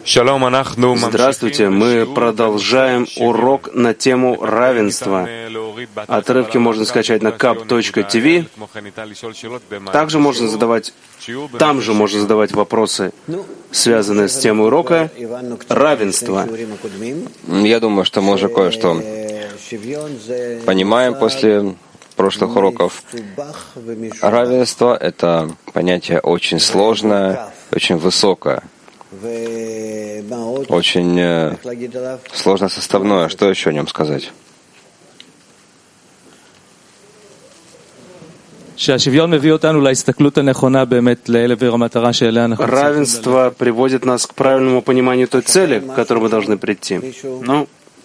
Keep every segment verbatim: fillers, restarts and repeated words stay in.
Здравствуйте, мы продолжаем урок на тему равенства. Отрывки можно скачать на кап точка ти ви. Также можно задавать, там же можно задавать вопросы, связанные с темой урока равенства. Я думаю, что мы уже кое-что понимаем после прошлых уроков. Равенство — это понятие очень сложное, очень высокое, очень э, сложно составное. Что еще о нем сказать? Равенство приводит нас к правильному пониманию той цели, к которой мы должны прийти. Ну,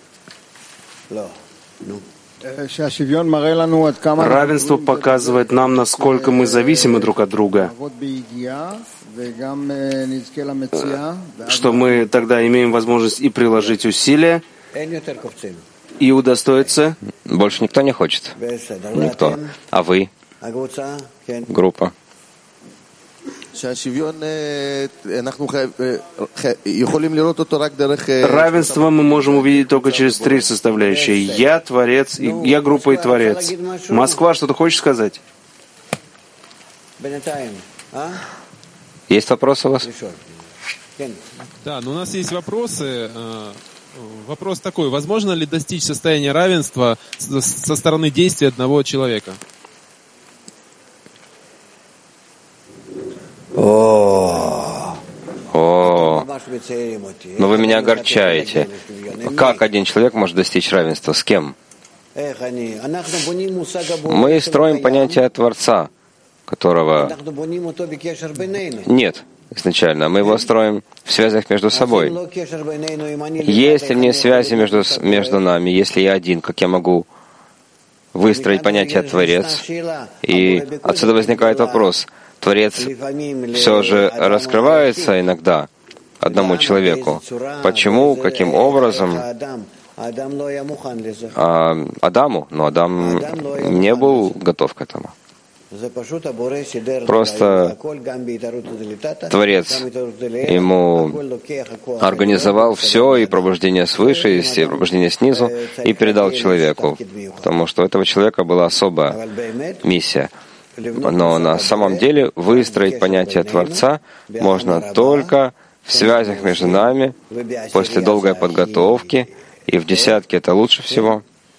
равенство показывает нам, насколько мы зависимы друг от друга, что мы тогда имеем возможность и приложить усилия, и удостоиться. Больше никто не хочет? Никто. А вы? Группа. Равенство мы можем увидеть только через три составляющие. Я, Творец, и я, группа и Творец. Москва, что ты хочешь сказать? Есть вопросы у вас? Да, но у нас есть вопросы. Вопрос такой: возможно ли достичь состояния равенства со стороны действия одного человека? О, О, но вы меня огорчаете. Как один человек может достичь равенства? С кем? Мы строим понятие Творца, которого нет изначально. Мы его строим в связях между собой. Если нет связи между, между нами, если я один, как я могу выстроить понятие Творец? И отсюда возникает вопрос. Творец все же раскрывается иногда одному человеку. Почему, каким образом? А Адаму, но Адам не был готов к этому. Просто Творец ему организовал все, и пробуждение свыше, и пробуждение снизу, и передал человеку, потому что у этого человека была особая миссия. Но на самом деле выстроить понятие Творца можно только в связях между нами, после долгой подготовки, и в десятке это лучше всего,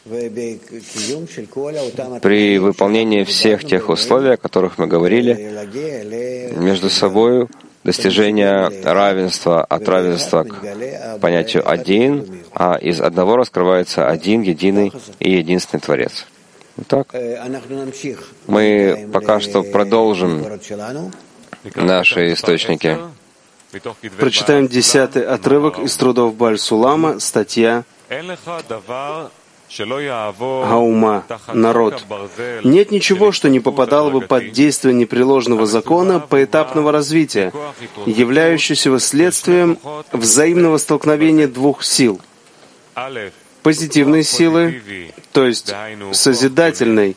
при выполнении всех тех условий, о которых мы говорили, между собой достижение равенства, от равенства к понятию «один», а из одного раскрывается один, единый и единственный Творец. Итак, мы пока что продолжим наши источники. Прочитаем десятый отрывок из трудов Бааль-Сулама, статья Гаума, народ. Нет ничего, что не попадало бы под действие непреложного закона поэтапного развития, являющегося следствием взаимного столкновения двух сил. Позитивной силы, то есть созидательной,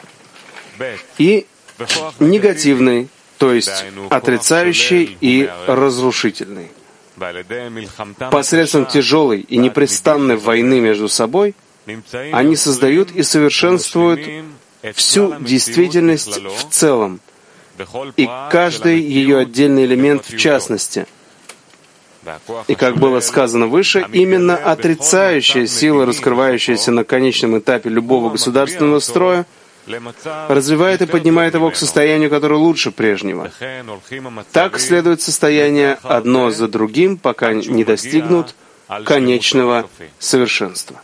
и негативной, то есть отрицающей и разрушительной. Посредством тяжелой и непрестанной войны между собой они создают и совершенствуют всю действительность в целом, и каждый ее отдельный элемент в частности. И, как было сказано выше, именно отрицающая сила, раскрывающаяся на конечном этапе любого государственного строя, развивает и поднимает его к состоянию, которое лучше прежнего. Так следует состояние одно за другим, пока не достигнут конечного совершенства.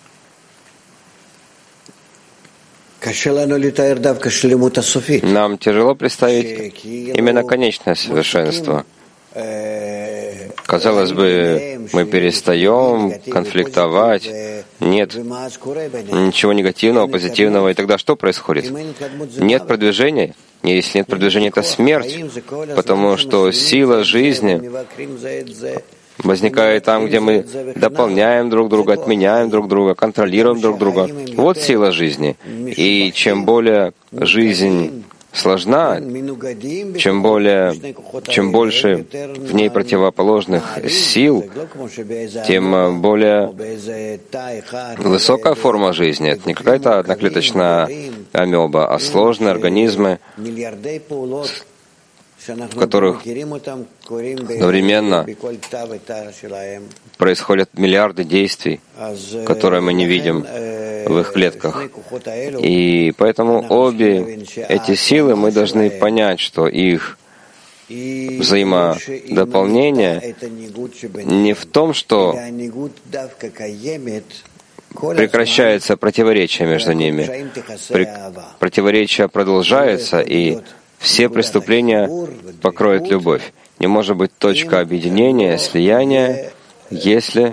Нам тяжело представить именно конечное совершенство. Казалось бы, мы перестаем конфликтовать. Нет ничего негативного, позитивного. И тогда что происходит? Нет продвижения. Если нет продвижения, это смерть. Потому что сила жизни возникает там, где мы дополняем друг друга, отменяем друг друга, контролируем друг друга. Вот сила жизни. И чем более жизнь сложна, чем более, чем больше в ней противоположных сил, тем более высокая форма жизни. Это не какая-то одноклеточная амеба, а сложные организмы, в которых одновременно происходят миллиарды действий, которые мы не видим в их клетках. И поэтому обе эти силы мы должны понять, что их взаимодополнение не в том, что прекращается противоречие между ними. Противоречие продолжается, и все преступления покроет любовь. Не может быть точка объединения, слияния, если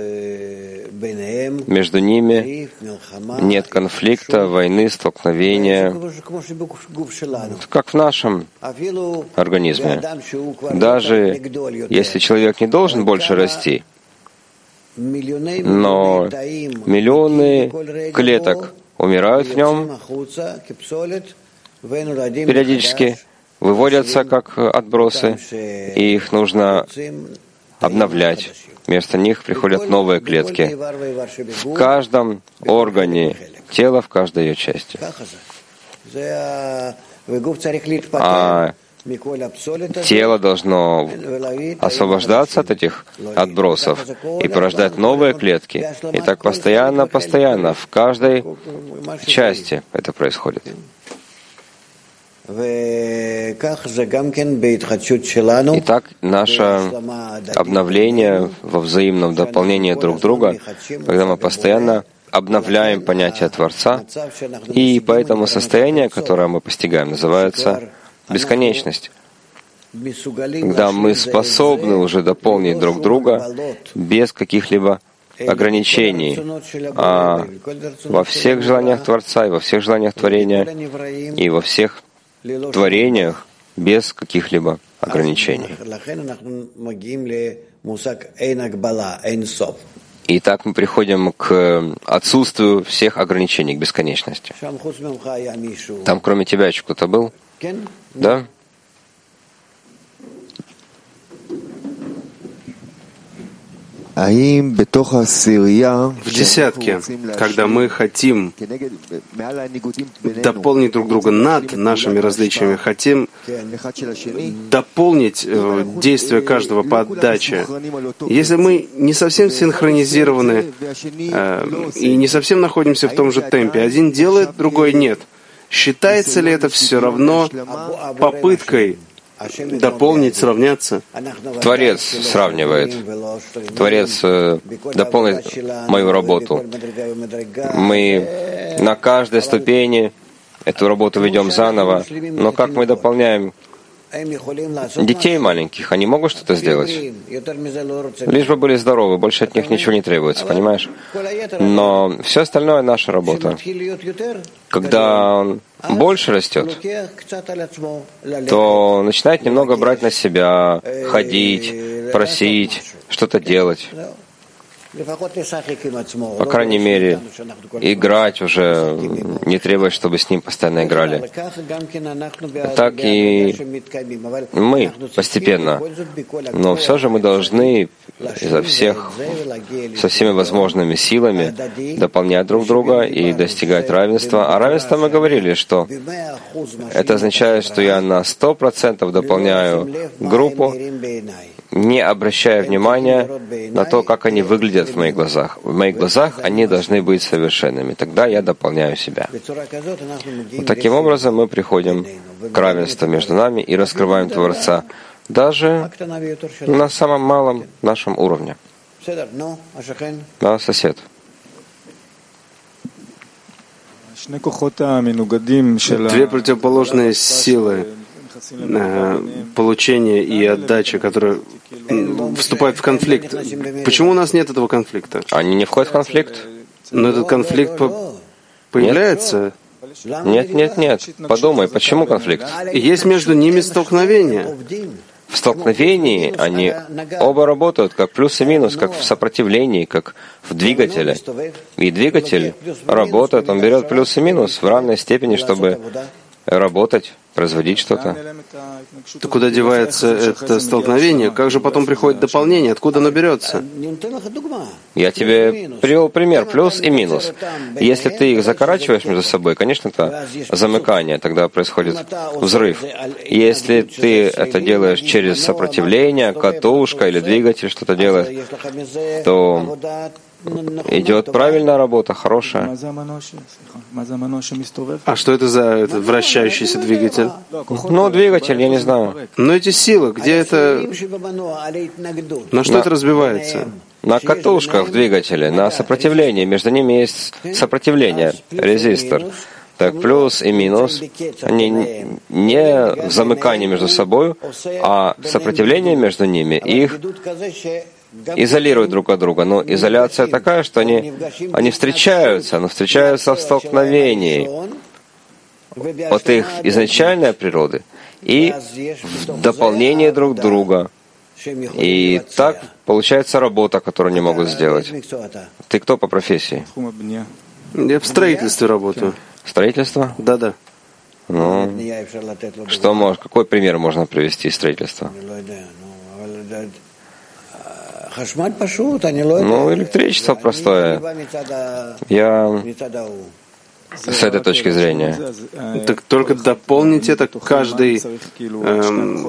между ними нет конфликта, войны, столкновения, как в нашем организме. Даже если человек не должен больше расти, но миллионы клеток умирают в нем, периодически выводятся как отбросы, и их нужно обновлять. Вместо них приходят новые клетки в каждом органе тела, в каждой ее части. А тело должно освобождаться от этих отбросов и порождать новые клетки. И так постоянно, постоянно, в каждой части это происходит. Итак, наше обновление во взаимном дополнении друг друга, когда мы постоянно обновляем понятие Творца, и поэтому состояние, которое мы постигаем, называется бесконечность, когда мы способны уже дополнить друг друга без каких-либо ограничений, а во всех желаниях Творца и во всех желаниях творения и во всех творениях без каких-либо ограничений. И так мы приходим к отсутствию всех ограничений, к бесконечности. Там кроме тебя еще кто-то был? Да? В десятке, когда мы хотим дополнить друг друга над нашими различиями, хотим дополнить э, действия каждого по отдаче, если мы не совсем синхронизированы э, и не совсем находимся в том же темпе, один делает, другой нет, считается ли это все равно попыткой дополнить, сравняться? Творец сравнивает. Творец э, дополнит мою работу. Мы на каждой ступени эту работу ведем заново, но как мы дополняем детей маленьких? Они могут что-то сделать? Лишь бы были здоровы, больше от них ничего не требуется, понимаешь? Но все остальное — наша работа. Когда он больше растет, то начинает немного брать на себя, ходить, просить, что-то делать. По крайней мере, играть уже не требует, чтобы с ним постоянно играли. Так и мы постепенно. Но все же мы должны изо всех, со всеми возможными силами дополнять друг друга и достигать равенства. А равенство мы говорили, что это означает, что я на сто процентов дополняю группу, не обращая внимания на то, как они выглядят в моих глазах. В моих глазах они должны быть совершенными. Тогда я дополняю себя. Вот таким образом мы приходим к равенству между нами и раскрываем Творца даже на самом малом нашем уровне. Да, сосед. Две противоположные силы получения и отдачи, которые вступают в конфликт. Почему у нас нет этого конфликта? Они не входят в конфликт? Но этот конфликт по- появляется. Нет, нет, нет. Подумай, почему конфликт? Есть между ними столкновение. В столкновении они оба работают как плюс и минус, как в сопротивлении, как в двигателе. И двигатель работает, он берет плюс и минус в равной степени, чтобы работать, производить что-то. То куда девается это столкновение? Как же потом приходит дополнение? Откуда оно берется? Я тебе привел пример, плюс и минус. Если ты их закорачиваешь между собой, конечно, это замыкание, тогда происходит взрыв. Если ты это делаешь через сопротивление, катушка или двигатель что-то делает, то идет правильная работа, хорошая. А что это за этот вращающийся двигатель? Ну, двигатель, я не знаю. Но эти силы, где это... На что на, это разбивается? На катушках двигателя, на сопротивлении. Между ними есть сопротивление, резистор. Так, плюс и минус, они не замыкание между собой, а сопротивление между ними, их изолируют друг от друга. Но изоляция такая, что они, они встречаются, но встречаются в столкновении от их изначальной природы и в дополнение друг друга. И так получается работа, которую они могут сделать. Ты кто по профессии? Я в строительстве работаю. Строительство? Да-да. Ну, что может, какой пример можно привести из строительства? Ну, электричество простое. Я с этой точки зрения. Так только дополнить это каждый... Эм,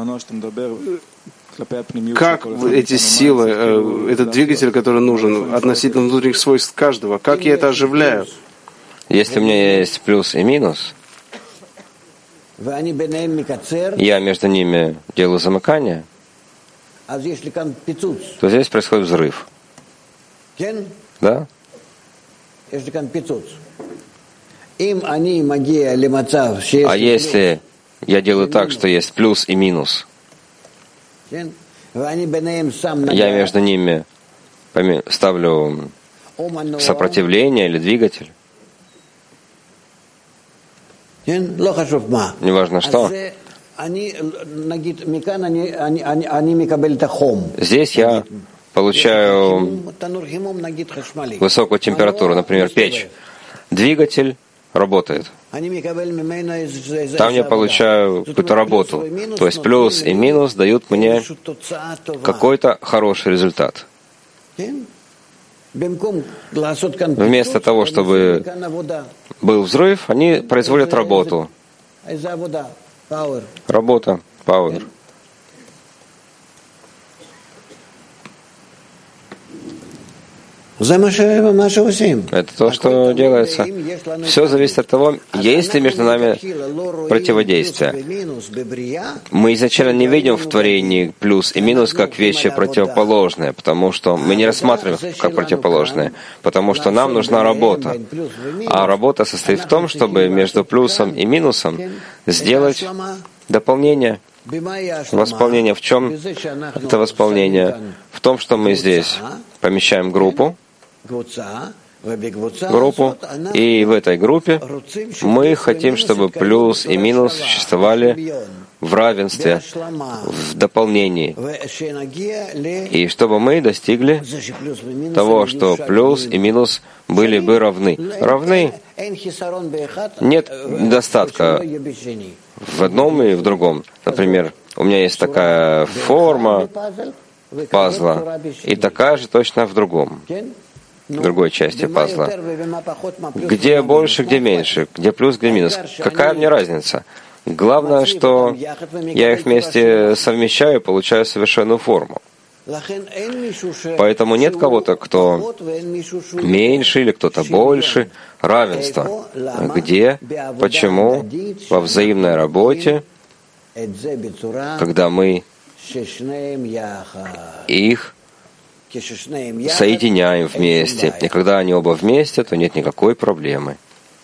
как эти силы, э, этот двигатель, который нужен относительно внутренних свойств каждого, как я это оживляю? Если у меня есть плюс и минус, я между ними делаю замыкание, то здесь происходит взрыв. Да? А если я делаю так, что есть плюс и минус, я между ними ставлю сопротивление или двигатель, неважно что, здесь я получаю высокую температуру, например, печь. Двигатель работает. Там я получаю какую-то работу. То есть плюс и минус дают мне какой-то хороший результат. Вместо того, чтобы был взрыв, они производят работу. Работа, power. Это то, что делается. Все зависит от того, есть ли между нами противодействие. Мы изначально не видим в творении плюс и минус как вещи противоположные, потому что мы не рассматриваем их как противоположные, потому что нам нужна работа. А работа состоит в том, чтобы между плюсом и минусом сделать дополнение. Восполнение в чем? Это восполнение в том, что мы здесь помещаем группу, группу, и в этой группе мы хотим, чтобы плюс и минус существовали в равенстве, в дополнении, и чтобы мы достигли того, что плюс и минус были бы равны. Равны. Нет недостатка в одном и в другом. Например, у меня есть такая форма пазла, и такая же точно в другом, в другой части пазла. Где больше, где меньше, где плюс, где минус. Какая мне разница? Главное, что я их вместе совмещаю и получаю совершенную форму. Поэтому нет кого-то, кто меньше или кто-то больше. Равенство. Где? Почему? Во взаимной работе, когда мы их соединяем вместе. И когда они оба вместе, то нет никакой проблемы.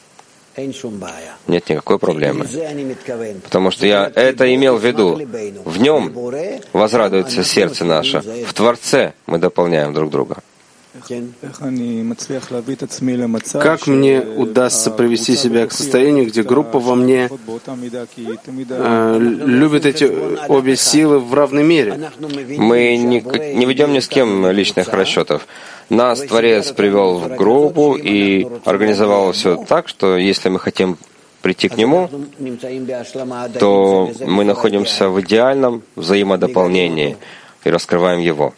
Нет никакой проблемы. Потому что я это имел в виду. В нем возрадуется сердце наше. В Творце мы дополняем друг друга. Как мне удастся привести себя к состоянию, где группа во мне э, любит эти обе силы в равной мере? Мы не, не ведем ни с кем личных расчетов. Нас Творец привел в группу и организовал все так, что если мы хотим прийти к Нему, то мы находимся в идеальном взаимодополнении и раскрываем Его.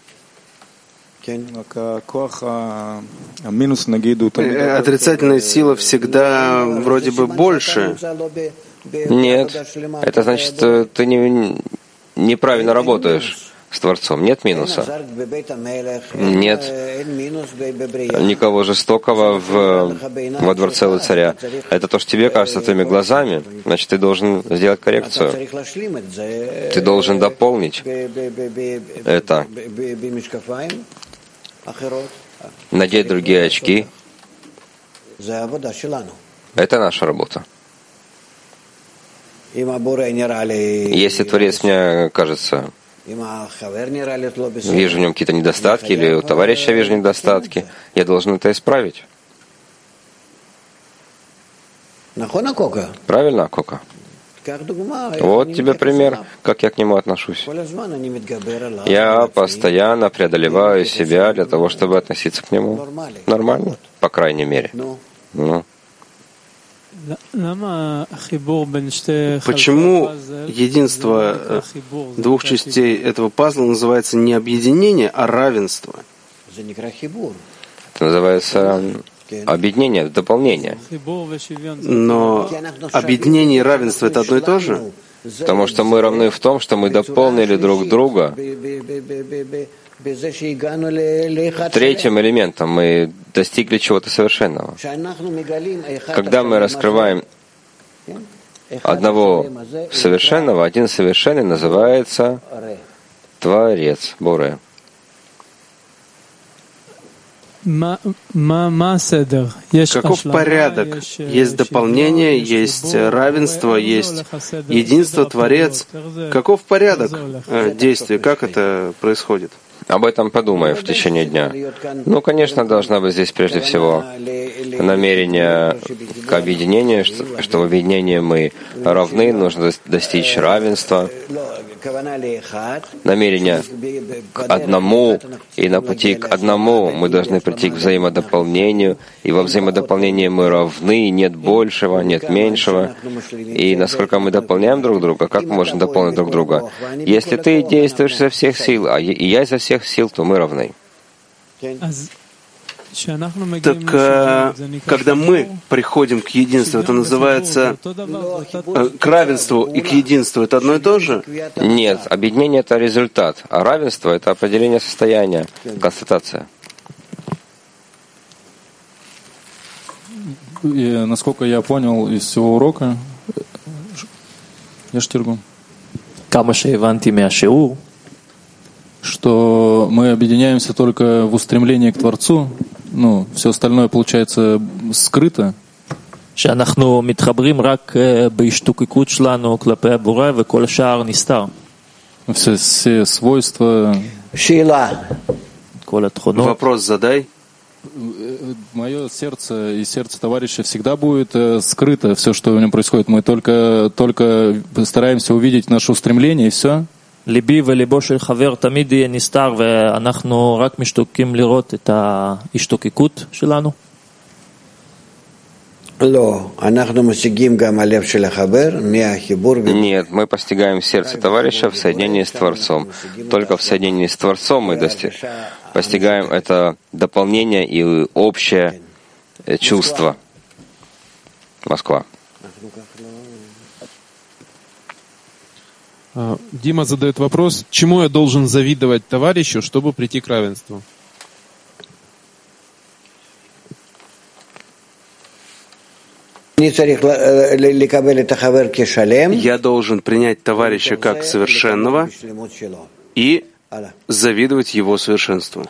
Отрицательная сила всегда вроде бы больше. Нет, это значит, что ты не, неправильно работаешь с Творцом. Нет минуса. Нет никого жестокого в, во дворце у царя. Это то, что тебе кажется твоими глазами, значит, ты должен сделать коррекцию. Ты должен дополнить это. Надеть другие очки. Это наша работа. Если Творец мне кажется, вижу в нем какие-то недостатки, или у товарища вижу недостатки, я должен это исправить. Правильно, Кока? Вот тебе пример, как я к нему отношусь. Я постоянно преодолеваю себя для того, чтобы относиться к нему нормально, по крайней мере. Ну. Почему единство двух частей этого пазла называется не объединение, а равенство? Это называется объединение, дополнение. Но объединение и равенство — это одно и то же? Потому что мы равны в том, что мы дополнили друг друга. Третьим элементом мы достигли чего-то совершенного. Когда мы раскрываем одного совершенного, один совершенный называется Творец, Боре. Каков порядок? Есть дополнение, есть равенство, есть единство, Творец. Каков порядок действия? Как это происходит? Об этом подумаем в течение дня. Ну, конечно, должна быть здесь прежде всего намерение к объединению, что, что в объединении мы равны, нужно достичь равенства. Намерение к одному, и на пути к одному мы должны прийти к взаимодополнению, и во взаимодополнении мы равны, нет большего, нет меньшего. И насколько мы дополняем друг друга, как мы можем дополнить друг друга? Если ты действуешь изо всех сил, а и я изо всех сил, то мы равны. Так когда мы приходим к единству, это называется к равенству и к единству, это одно и то же? Нет, объединение — это результат, а равенство — это определение состояния, констатация. И, насколько я понял из всего урока, я штиргу, что мы объединяемся только в устремлении к Творцу, ну, все остальное получается скрыто. Все, все свойства. Вопрос задай. Мое сердце и сердце товарища всегда будет скрыто, все, что в нем происходит. Мы только, только стараемся увидеть наше устремление, и все. ליבי וליבו של חבר תמיד יהיה נסתר, ואנחנו רק משתוקקים לראות את ההשתוקקות שלנו? Нет, мы постигаем сердце товарища в соединении с Творцом. Только в соединении с Творцом мы дости... постигаем это дополнение и общее чувство. Москва. Дима задает вопрос, чему я должен завидовать товарищу, чтобы прийти к равенству? Я должен принять товарища как совершенного и завидовать его совершенству.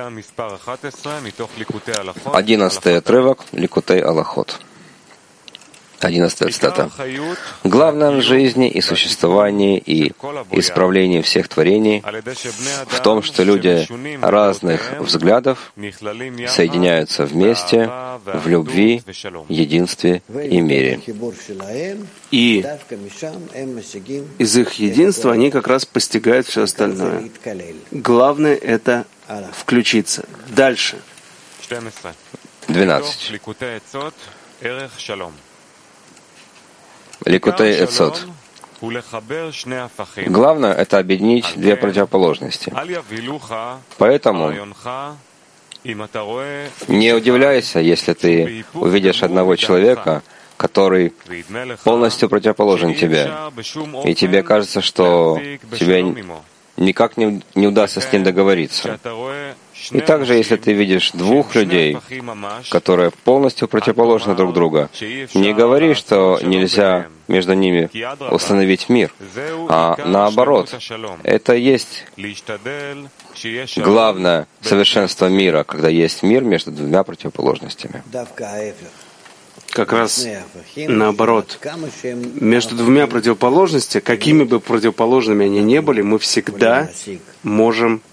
Одиннадцатый отрывок Ликутей Алахот. Одиннадцатая цитата. Главное в жизни и существовании и исправлении всех творений в том, что люди разных взглядов соединяются вместе в любви, единстве и мире. И из их единства они как раз постигают все остальное. Главное — это включиться. Дальше. двенадцать. Ликутей Эцот. Главное — это объединить две противоположности. Поэтому не удивляйся, если ты увидишь одного человека, который полностью противоположен тебе, и тебе кажется, что тебе никак не, не удастся с ним договориться. И также, если ты видишь двух людей, которые полностью противоположны друг другу, не говори, что нельзя между ними установить мир, а наоборот, это есть главное совершенство мира, когда есть мир между двумя противоположностями. Как раз наоборот. Между двумя противоположностями, какими бы противоположными они ни были, мы всегда можем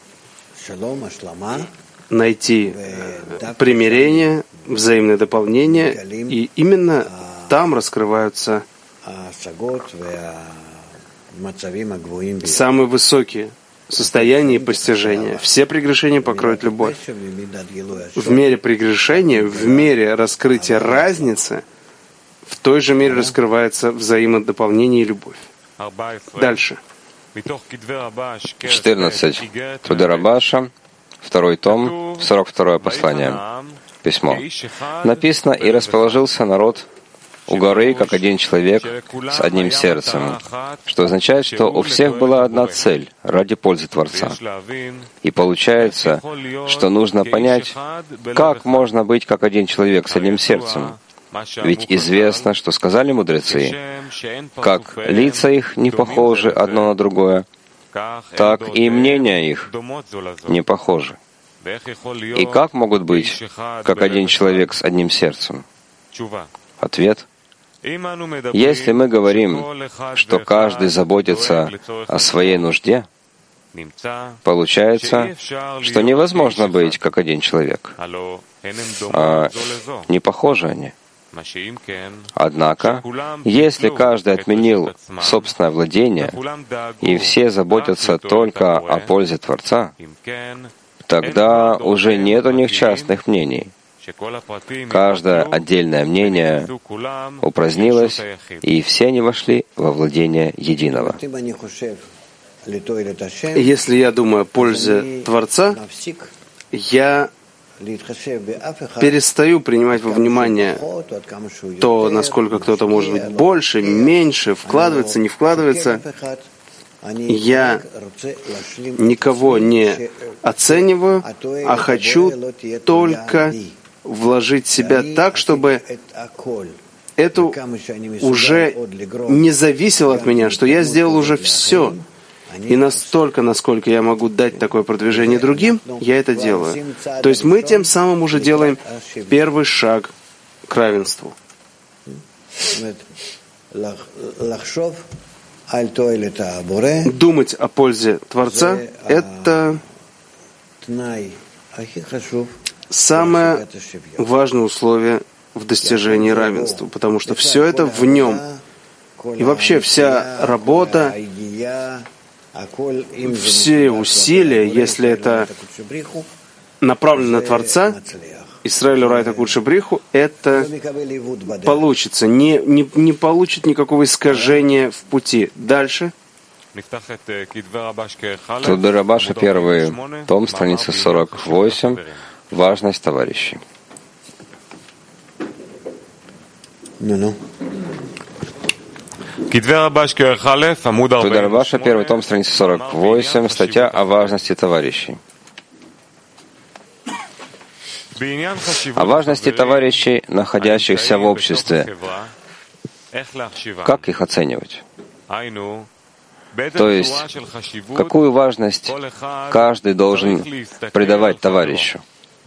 найти примирение, взаимное дополнение, и именно там раскрываются самые высокие состояния и постижения. Все прегрешения покроют любовь. В мере прегрешения, в мере раскрытия разницы, в той же мере раскрывается взаимодополнение и любовь. Дальше. четырнадцать. Труды Рабаша, второй том, сорок второе послание, письмо. Написано: «И расположился народ у горы, как один человек, с одним сердцем», что означает, что у всех была одна цель ради пользы Творца. И получается, что нужно понять, как можно быть как один человек с одним сердцем. Ведь известно, что сказали мудрецы, как лица их не похожи одно на другое, так и мнения их не похожи. И как могут быть как один человек с одним сердцем? Ответ. Если мы говорим, что каждый заботится о своей нужде, получается, что невозможно быть как один человек. А не похожи они. Однако, если каждый отменил собственное владение, и все заботятся только о пользе Творца, тогда уже нет у них частных мнений. Каждое отдельное мнение упразднилось, и все они вошли во владение единого. Если я думаю о пользе Творца, я перестаю принимать во внимание то, насколько кто-то может быть больше, меньше, вкладывается, не вкладывается. Я никого не оцениваю, а хочу только вложить себя так, чтобы это уже не зависело от меня, что я сделал уже все. И настолько, насколько я могу дать такое продвижение другим, я это делаю. То есть мы тем самым уже делаем первый шаг к равенству. Думать о пользе Творца — это самое важное условие в достижении равенства, потому что все это в нем. И вообще вся работа, все усилия, если это направлено на Творца, Исраэлю Райта Кудша Бриху, это получится, не, не, не получит никакого искажения в пути. Дальше. Труды Рабаша, первый том, страница сорок восемь. Важность товарищей. Ну-ну. Труды Рабаша, первый том, страница сорок восемь, статья о важности товарищей. О важности товарищей, находящихся в обществе. Как их оценивать? То есть, какую важность каждый должен придавать товарищу?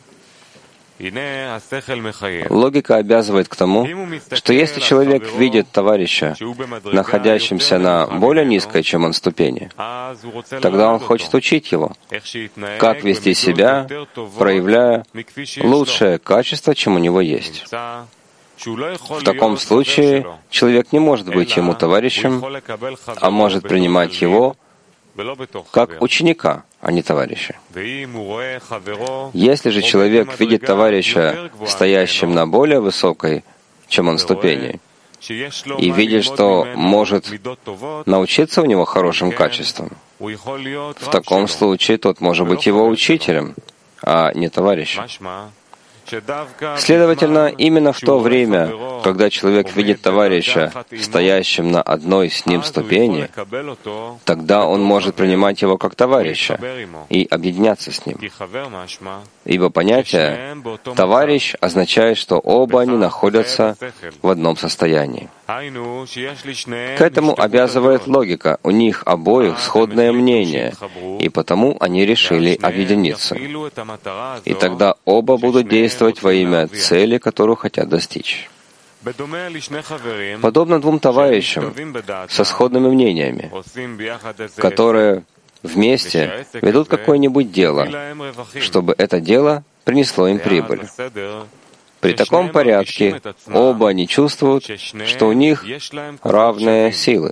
Логика обязывает к тому, что если человек видит товарища, находящимся на более низкой, чем он, ступени, тогда он хочет учить его, как вести себя, проявляя лучшее качество, чем у него есть. В таком случае человек не может быть ему товарищем, а может принимать его как ученика, а не товарища. Если же человек видит товарища, стоящим на более высокой, чем он, ступени, и видит, что может научиться у него хорошим качествам, в таком случае тот может быть его учителем, а не товарищем. Следовательно, именно в то время, когда человек видит товарища, стоящим на одной с ним ступени, тогда он может принимать его как товарища и объединяться с ним. Ибо понятие «товарищ» означает, что оба они находятся в одном состоянии. К этому обязывает логика. У них обоих сходное мнение, и потому они решили объединиться. И тогда оба будут действовать во имя цели, которую хотят достичь. Подобно двум товарищам со сходными мнениями, которые вместе ведут какое-нибудь дело, чтобы это дело принесло им прибыль. При таком порядке оба они чувствуют, что у них равные силы.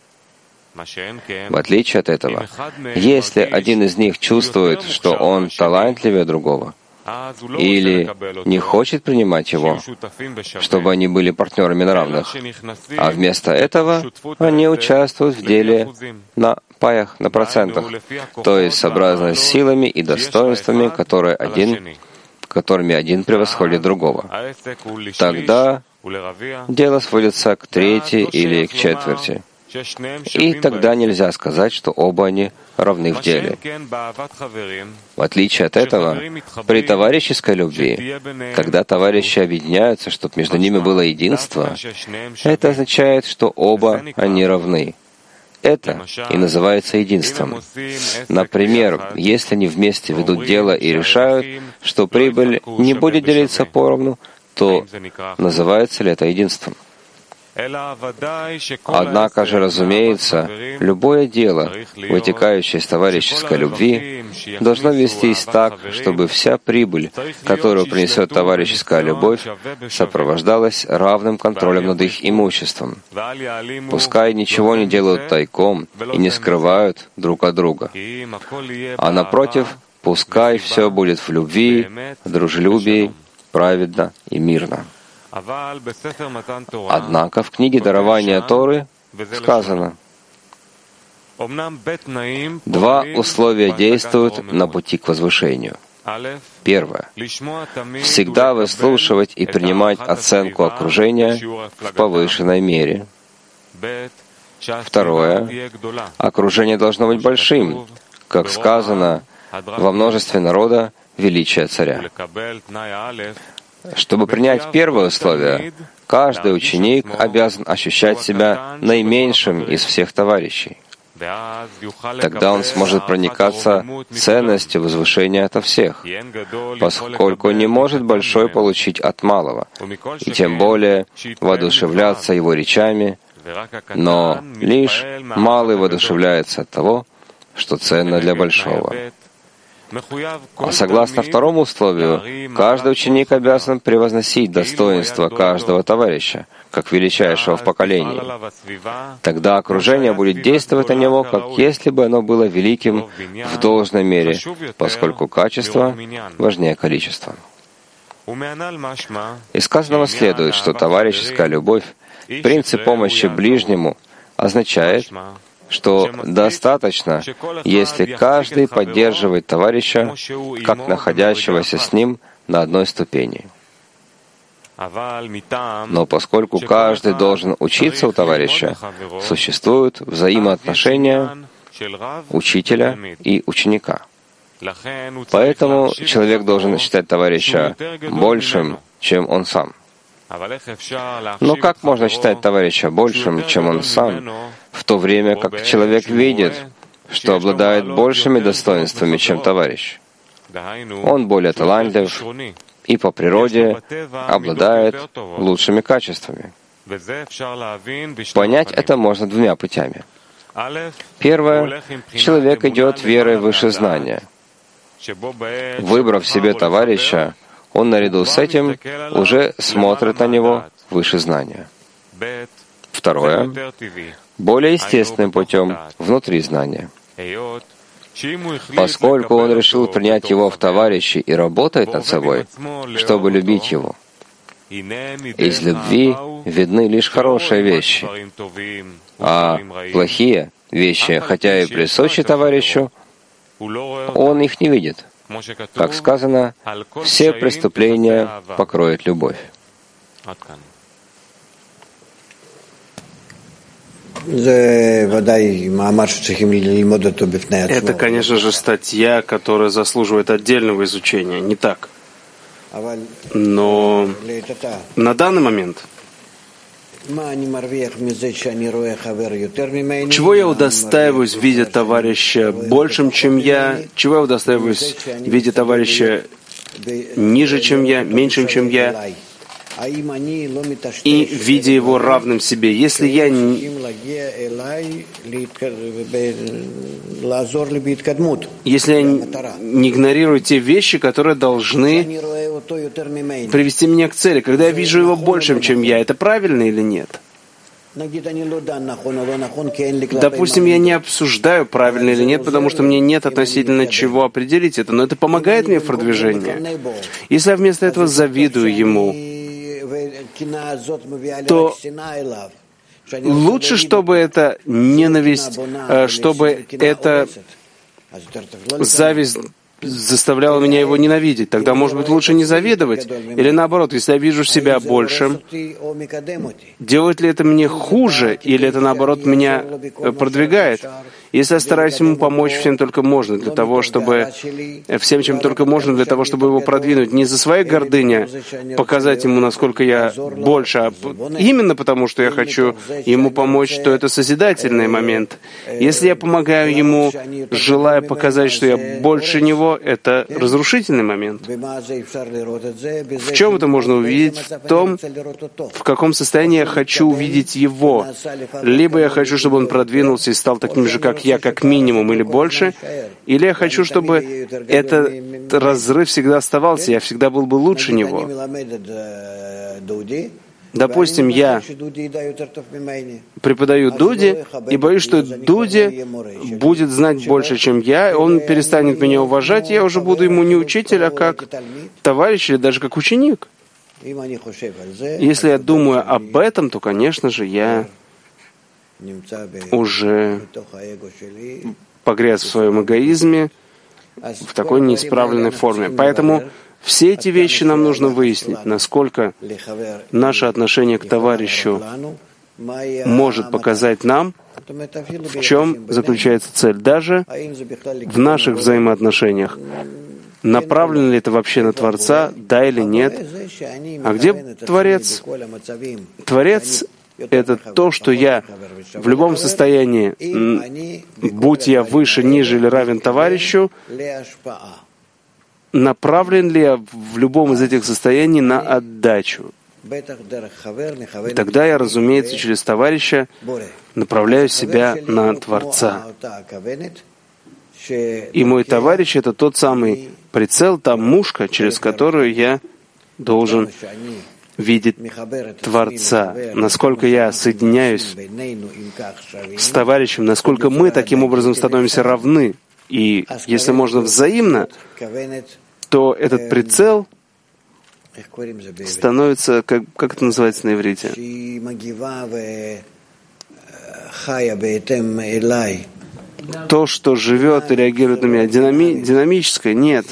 В отличие от этого, если один из них чувствует, что он талантливее другого, или не хочет принимать его, чтобы они были партнерами на равных, а вместо этого они участвуют в деле на паях, на процентах, то есть сообразно с силами и достоинствами, которые один, которыми один превосходит другого. Тогда дело сводится к трети или к четверти. И тогда нельзя сказать, что оба они равны в деле. В отличие от этого, при товарищеской любви, когда товарищи объединяются, чтобы между ними было единство, это означает, что оба они равны. Это и называется единством. Например, если они вместе ведут дело и решают, что прибыль не будет делиться поровну, то называется ли это единством? Однако же, разумеется, любое дело, вытекающее из товарищеской любви, должно вестись так, чтобы вся прибыль, которую принесет товарищеская любовь, сопровождалась равным контролем над их имуществом. Пускай ничего не делают тайком и не скрывают друг от друга, а напротив, пускай все будет в любви, в дружелюбии, праведно и мирно. Однако в книге дарования Торы сказано: два условия действуют на пути к возвышению. Первое. Всегда выслушивать и принимать оценку окружения в повышенной мере. Второе. Окружение должно быть большим, как сказано, во множестве народа величие царя. Чтобы принять первое условие, каждый ученик обязан ощущать себя наименьшим из всех товарищей. Тогда он сможет проникаться ценностью возвышения ото всех, поскольку не может большой получить от малого, и тем более воодушевляться его речами, но лишь малый воодушевляется от того, что ценно для большого. А согласно второму условию, каждый ученик обязан превозносить достоинство каждого товарища, как величайшего в поколении. Тогда окружение будет действовать на него, как если бы оно было великим в должной мере, поскольку качество важнее количества. Из сказанного следует, что товарищеская любовь, принцип помощи ближнему, означает, что достаточно, если каждый поддерживает товарища, как находящегося с ним на одной ступени. Но поскольку каждый должен учиться у товарища, существуют взаимоотношения учителя и ученика. Поэтому человек должен считать товарища большим, чем он сам. Но как можно считать товарища большим, чем он сам, в то время как человек видит, что обладает большими достоинствами, чем товарищ? Он более талантлив и по природе обладает лучшими качествами. Понять это можно двумя путями. Первое. Человек идет верой выше знания. Выбрав себе товарища, он наряду с этим уже смотрит на него выше знания. Второе. Более естественным путем, внутри знания. Поскольку он решил принять его в товарищи и работает над собой, чтобы любить его, из любви видны лишь хорошие вещи, а плохие вещи, хотя и присущи товарищу, он их не видит. Как сказано, все преступления покроет любовь. Это, конечно же, статья, которая заслуживает отдельного изучения, не так? Но на данный момент, чего я удостаиваюсь, видя товарища большим, чем я, чего я удостаиваюсь, видя товарища ниже, чем я, меньшим, чем я, и видя его равным себе. Если я не, если я не игнорирую те вещи, которые должны привести меня к цели, когда я вижу его большим, чем я, это правильно или нет? Допустим, я не обсуждаю, правильно или нет, потому что мне нет относительно чего определить это, но это помогает мне в продвижении. Если я вместо этого завидую ему, то лучше, чтобы эта ненависть, чтобы эта зависть заставляла меня его ненавидеть. Тогда, может быть, лучше не завидовать. Или наоборот, если я вижу себя большим, делает ли это мне хуже, или это, наоборот, меня продвигает? Если я стараюсь ему помочь всем только можно, для того, чтобы всем, чем только можно, для того, чтобы его продвинуть, не за своей гордыни показать ему, насколько я больше, а именно потому, что я хочу ему помочь, то это созидательный момент. Если я помогаю ему, желая показать, что я больше него, это разрушительный момент. В чем это можно увидеть? В том, в каком состоянии я хочу увидеть его. Либо я хочу, чтобы он продвинулся и стал таким же, как я, как минимум, или больше, или я хочу, чтобы этот разрыв всегда оставался, я всегда был бы лучше него. Допустим, я преподаю Дуде и боюсь, что Дуде будет знать больше, чем я, он перестанет меня уважать, и я уже буду ему не учитель, а как товарищ или даже как ученик. Если я думаю об этом, то, конечно же, я уже погряз в своем эгоизме в такой неисправленной форме. Поэтому все эти вещи нам нужно выяснить, насколько наше отношение к товарищу может показать нам, в чем заключается цель, даже в наших взаимоотношениях. Направлено ли это вообще на Творца, да или нет? А где Творец? Творец — это то, что я в любом состоянии, будь я выше, ниже или равен товарищу, направлен ли я в любом из этих состояний на отдачу? И тогда я, разумеется, через товарища направляю себя на Творца. И мой товарищ — это тот самый прицел, та мушка, через которую я должен видеть Творца. Насколько я соединяюсь с товарищем, насколько мы таким образом становимся равны. И если можно взаимно, то этот прицел становится, как, как это называется на иврите? То, что живет и реагирует на меня, динами, динамическое? Нет.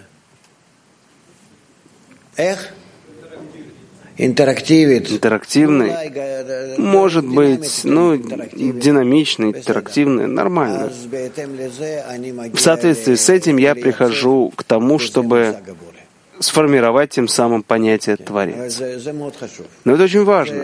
Интерактивный? Может быть, ну, динамичный, интерактивный, нормально. В соответствии с этим я прихожу к тому, чтобы сформировать тем самым понятие «творец». Но это очень важно.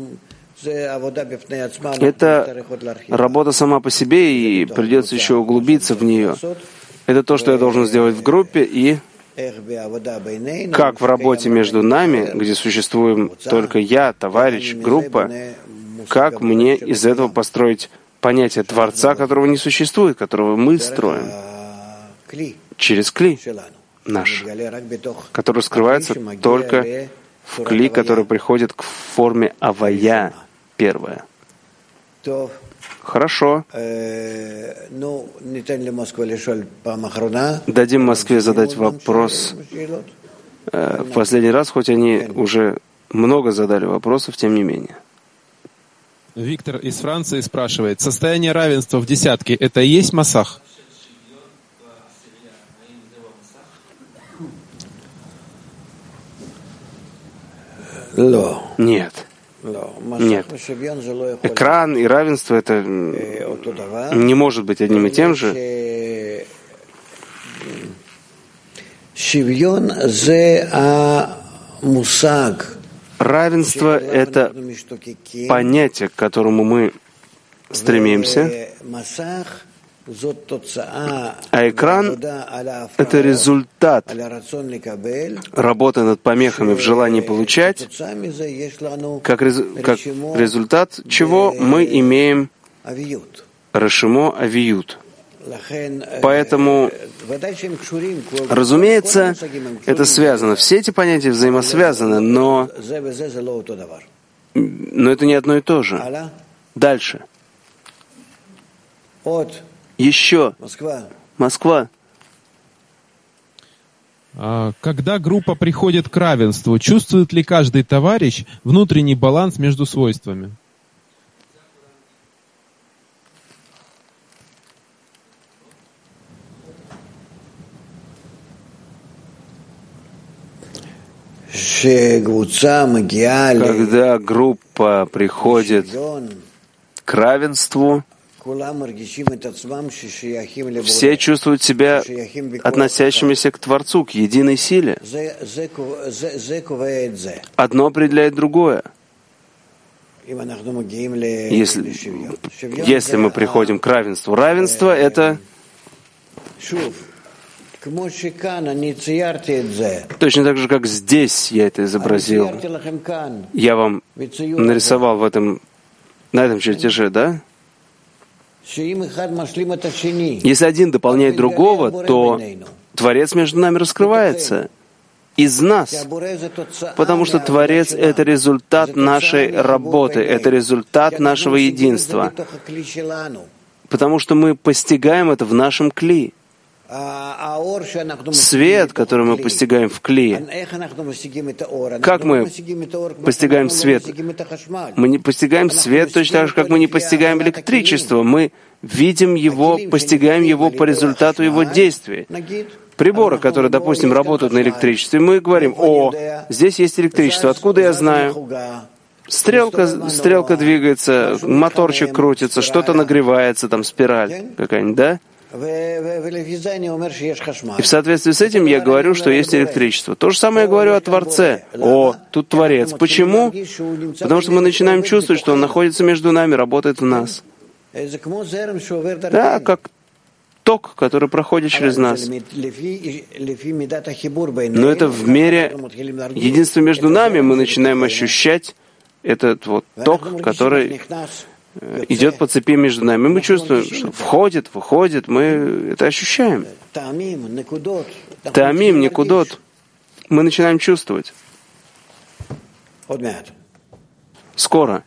Это работа сама по себе, и придется еще углубиться в нее. Это то, что я должен сделать в группе, и как в работе между нами, где существуем только я, товарищ, группа, как мне из этого построить понятие Творца, которого не существует, которого мы строим через кли наш, который скрывается только в кли, который приходит к форме авая, первое. Хорошо. Дадим Москве задать вопрос э, в последний раз, хоть они уже много задали вопросов, тем не менее. Виктор из Франции спрашивает, состояние равенства в десятке — это и есть масах? Нет. Нет. Экран и равенство — это не может быть одним и тем же. Равенство — это понятие, к которому мы стремимся, а экран — это результат работы над помехами в желании получать, как, рез... как результат чего мы имеем рашимо авиют. Поэтому, разумеется, это связано. Все эти понятия взаимосвязаны, но, но это не одно и то же. Дальше. Еще. Москва. Когда группа приходит к равенству, чувствует ли каждый товарищ внутренний баланс между свойствами? Когда группа приходит к равенству, все чувствуют себя относящимися к Творцу, к единой силе. Одно определяет другое. Если, если мы приходим к равенству, равенство — это точно так же, как здесь я это изобразил. Я вам нарисовал в этом, на этом чертеже, да? Если один дополняет другого, то Творец между нами раскрывается из нас, потому что Творец — это результат нашей работы, это результат нашего единства, потому что мы постигаем это в нашем кли. Свет, который мы постигаем в кли. Как мы постигаем свет? Мы не постигаем свет точно так же, как мы не постигаем электричество. Мы видим его, постигаем его по результату его действий. Приборы, которые, допустим, работают на электричестве, мы говорим: о, здесь есть электричество. Откуда я знаю? Стрелка, стрелка двигается, моторчик крутится, что-то нагревается, там спираль какая-нибудь, да? И в соответствии с этим я говорю, что есть электричество. То же самое я говорю о Творце. О, тут Творец. Почему? Потому что мы начинаем чувствовать, что Он находится между нами, работает в нас. Да, как ток, который проходит через нас. Но это в мере единства между нами мы начинаем ощущать этот вот ток, который идет по цепи между нами. Мы чувствуем, что входит, выходит, мы это ощущаем. Таамим, никудот. Мы начинаем чувствовать. Скоро.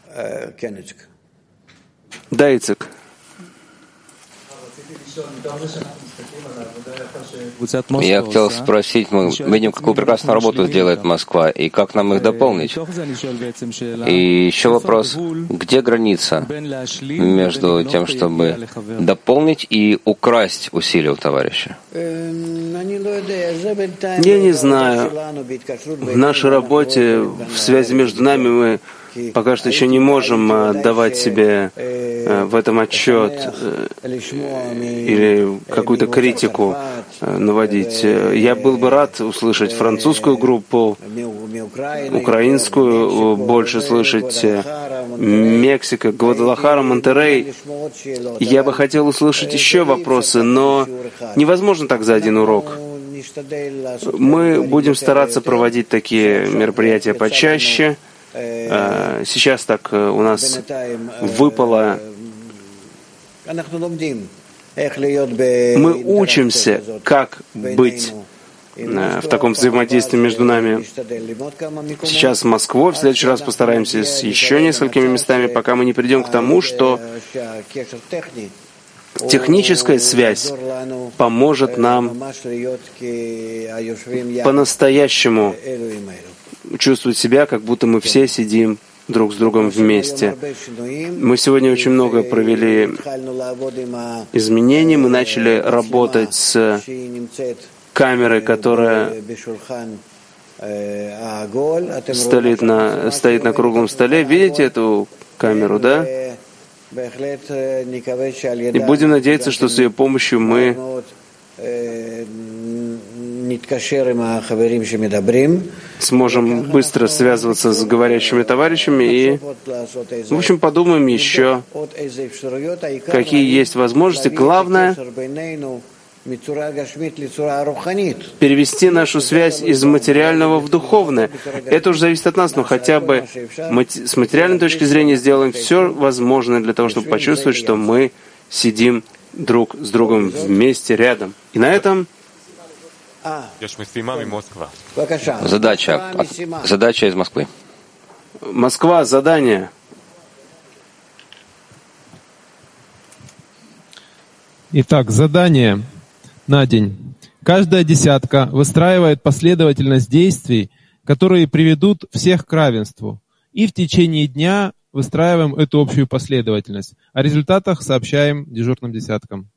Да, Ицек. Я хотел спросить, мы видим, какую прекрасную работу делает Москва, и как нам их дополнить. И еще вопрос, где граница между тем, чтобы дополнить и украсть усилия у товарища? Я не знаю. В нашей работе, в связи между нами, мы пока что еще не можем давать себе в этом отчет или какую-то критику наводить. Я был бы рад услышать французскую группу, украинскую, больше слышать Мексика, Гвадалахара, Монтеррей. Я бы хотел услышать еще вопросы, но невозможно так за один урок. Мы будем стараться проводить такие мероприятия почаще. Сейчас так у нас выпало. Мы учимся, как быть в таком взаимодействии между нами. Сейчас в Москву, в следующий раз постараемся с еще несколькими местами, пока мы не придем к тому, что техническая связь поможет нам по-настоящему чувствовать себя, как будто мы все сидим друг с другом вместе. Мы сегодня очень много провели изменений. Мы начали работать с камерой, которая стоит на, стоит на круглом столе. Видите эту камеру, да? И будем надеяться, что с ее помощью мы сможем быстро связываться с говорящими товарищами и, в общем, подумаем еще, какие есть возможности. Главное — перевести нашу связь из материального в духовное. Это уже зависит от нас, но хотя бы с материальной точки зрения сделаем все возможное для того, чтобы почувствовать, что мы сидим друг с другом вместе, рядом. И на этом задача, задача из Москвы. Москва, задание. Итак, задание на день. Каждая десятка выстраивает последовательность действий, которые приведут всех к равенству. И в течение дня выстраиваем эту общую последовательность. О результатах сообщаем дежурным десяткам.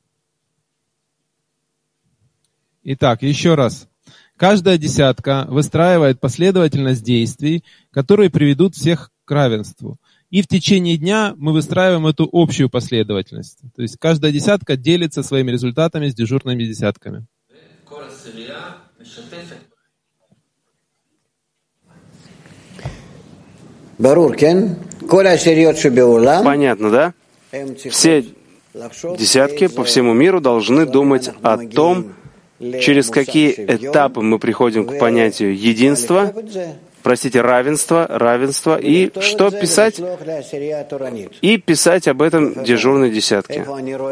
Итак, еще раз. Каждая десятка выстраивает последовательность действий, которые приведут всех к равенству. И в течение дня мы выстраиваем эту общую последовательность. То есть каждая десятка делится своими результатами с дежурными десятками. Понятно, да? Все десятки по всему миру должны думать о том, через какие этапы мы приходим к понятию единства, простите, равенства, равенства, и что писать? И писать об этом дежурной десятке.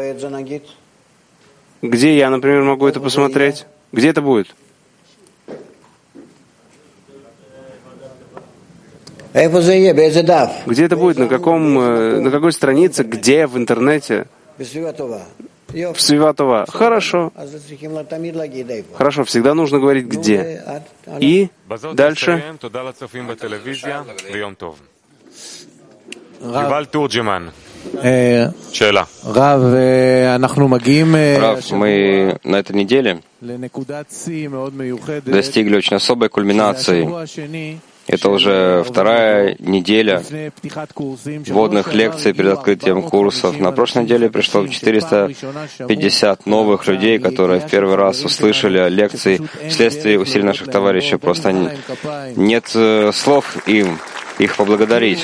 Где я, например, могу это посмотреть? Где это будет? Где это будет? На каком, на какой странице? Где? В интернете? В Свиватова. Хорошо. Хорошо, всегда нужно говорить где. И дальше. Рав, мы на этой неделе достигли очень особой кульминации. Это уже вторая неделя вводных лекций перед открытием курсов. На прошлой неделе пришло четыреста пятьдесят новых людей, которые в первый раз услышали лекции вследствие усилий наших товарищей. Просто нет слов им их поблагодарить.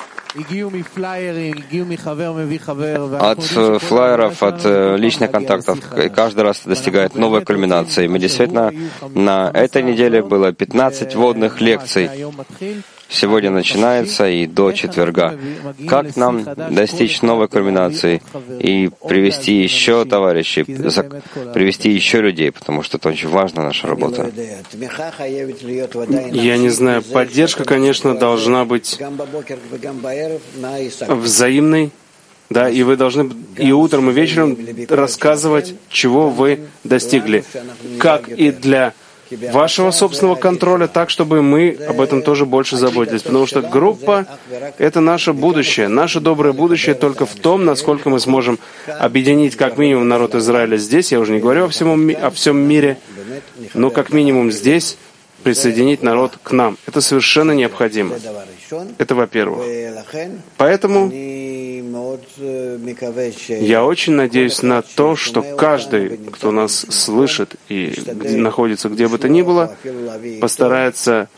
От флайеров, от личных контактов каждый раз достигает новой кульминации. Мы действительно на этой неделе было пятнадцать вводных лекций. Сегодня начинается и до четверга. Как нам достичь новой кульминации и привести еще товарищей, привести еще людей, потому что это очень важна наша работа. Я не знаю, поддержка, конечно, должна быть взаимной, да, и вы должны и утром, и вечером рассказывать, чего вы достигли, как и для вашего собственного контроля, так, чтобы мы об этом тоже больше заботились. Потому что группа — это наше будущее. Наше доброе будущее только в том, насколько мы сможем объединить как минимум народ Израиля здесь, я уже не говорю о всем, о всем мире, но как минимум здесь присоединить народ к нам. Это совершенно необходимо. Это во-первых. Поэтому я очень надеюсь на то, что каждый, кто нас слышит и находится где бы то ни было, постарается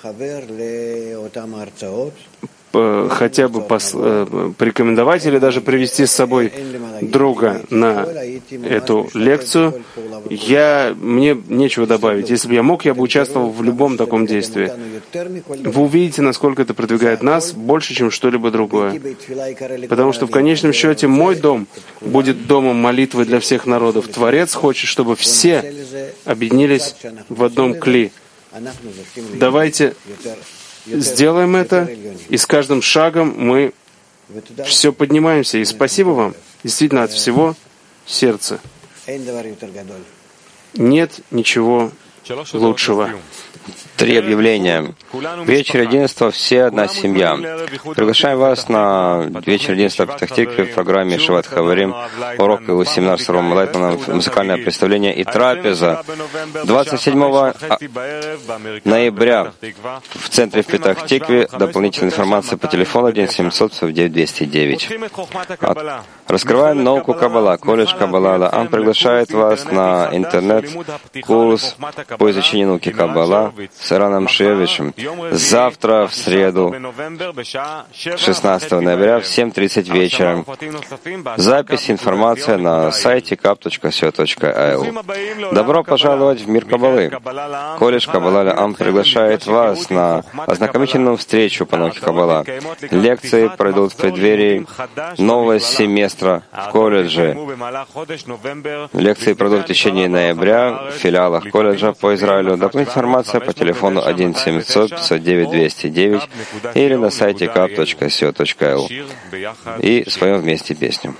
хотя бы пос, порекомендовать или даже привести с собой друга на эту лекцию. Я, мне нечего добавить. Если бы я мог, я бы участвовал в любом таком действии. Вы увидите, насколько это продвигает нас больше, чем что-либо другое. Потому что в конечном счете мой дом будет домом молитвы для всех народов. Творец хочет, чтобы все объединились в одном кли. Давайте сделаем это, и с каждым шагом мы все поднимаемся. И спасибо вам, действительно, от всего сердца. Нет ничего лучшего. Три объявления. Вечер единства, все одна семья. Приглашаем вас на вечер единства в Петах-Тикве в программе Шиват Хаварим, урок и семинар с Равом Лайтманом, музыкальное представление и трапеза. двадцать седьмого ноября в центре в Петах-Тикве. Дополнительная информация по телефону один семьсот сорок девять двести девять. Раскрываем науку Каббала. Колледж Каббала Лаам приглашает вас на интернет-курс по изучению науки Каббала с Раном Шевичем. Завтра, в среду, шестнадцатого ноября, в семь тридцать вечера. Запись, информация на сайте каб точка си о точка ай эл. Добро пожаловать в мир Каббалы. Колледж Каббала Лаам приглашает вас на ознакомительную встречу по науке Каббала. Лекции пройдут в преддверии нового семестра в колледже. Лекции пройдут в течение ноября в филиалах колледжа по Израилю. Дополнительная информация по телефону один семьсот пятьсот девять двести девять или на сайте каб точка си о точка ай эл. И споем вместе песню.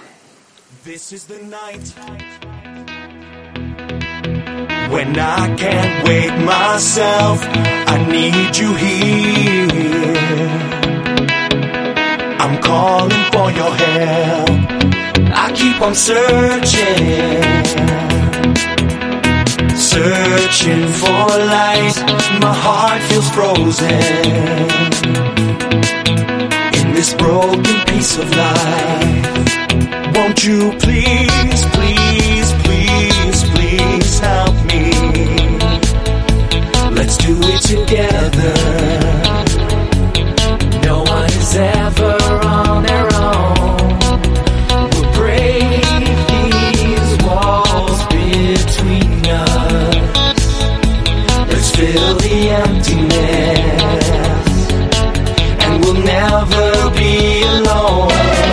When I can't wait myself, I need you here. I'm calling for your help. I keep on searching, searching for light. My heart feels frozen in this broken piece of life. Won't you please, please, please, please help me? Let's do it together. No one is ever on their own. We'll break these walls between us. Let's fill the emptiness, and we'll never be alone.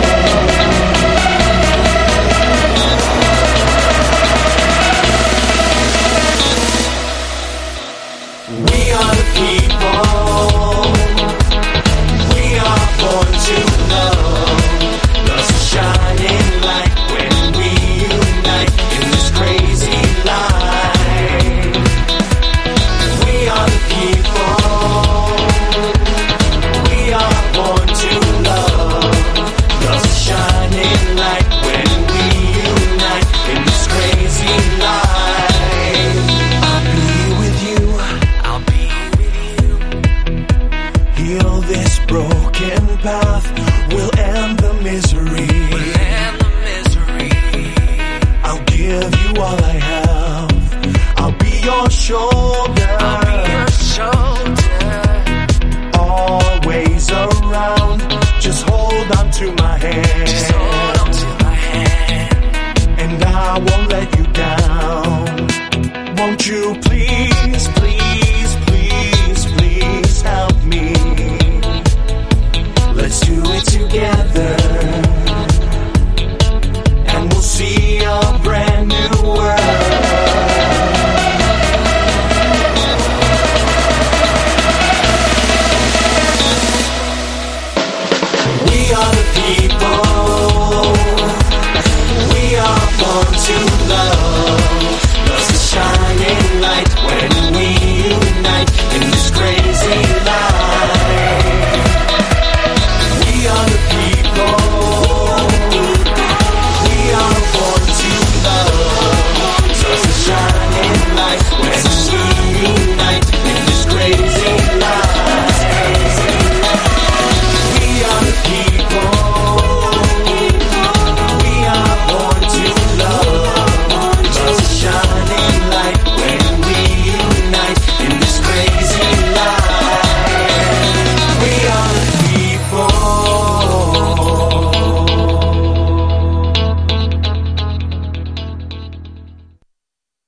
We are the people. We are born to love. Love's a shining light when we unite in this crazy life. We are the people. We are born to love. Love's a shining light when we unite in this crazy life. I'll be with you. I'll be with you. Heal this broken path. We'll end the misery. We'll end the misery. I'll give you all I have. I'll be your shoulder. I'll be your shoulder. Always around. Just hold on to my hand. Just hold on to my hand. And I won't let you down. Won't you please, please, please, please help me? Let's do it together, and we'll see a brand new world. We are the people. We are born to love. Love's a shining light when we unite in